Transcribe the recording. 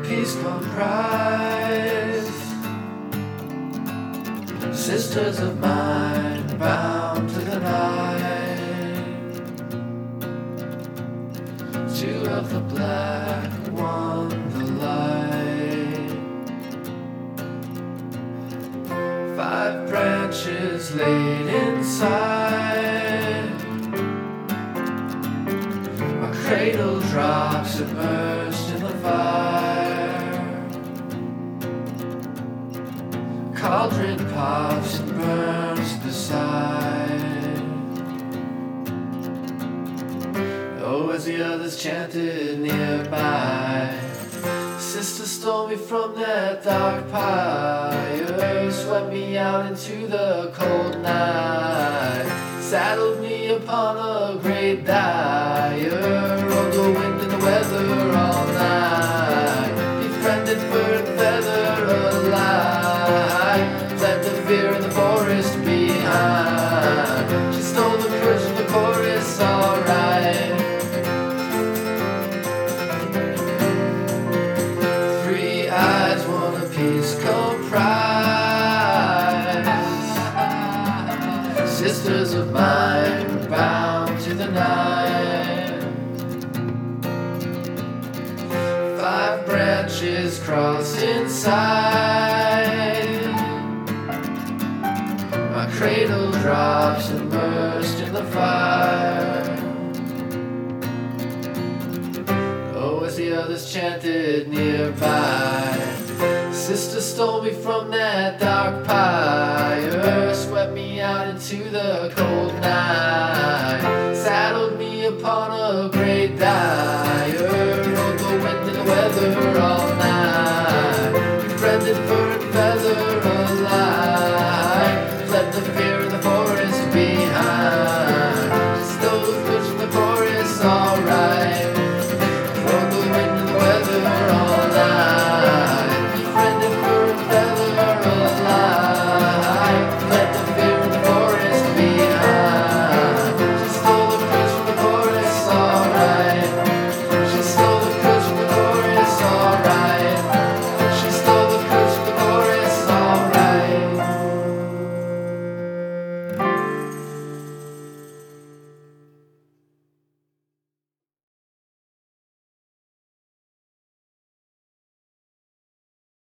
peace comprise. Sisters of mine bound to the night. Two of the black, one the light. 5 branches laid inside. My cradle drops immersed in the fire. Cauldron pops and burns beside. Oh, as the others chanted nearby, sister stole me from that dark pyre, swept me out into the cold night, saddled me upon a great dire, rode the wind and the weather all night, befriended bird and feather alike, left the fear in the forest behind. She stole the courage of the chorus, alright. 3 eyes, one apiece comprise. Sisters of mine bound to the night. 5 branches crossed inside. My cradle drops immersed in the fire. Oh, as the others chanted nearby, sister stole me from that dark pyre, swept me out into the cold night, saddled me upon a great dive.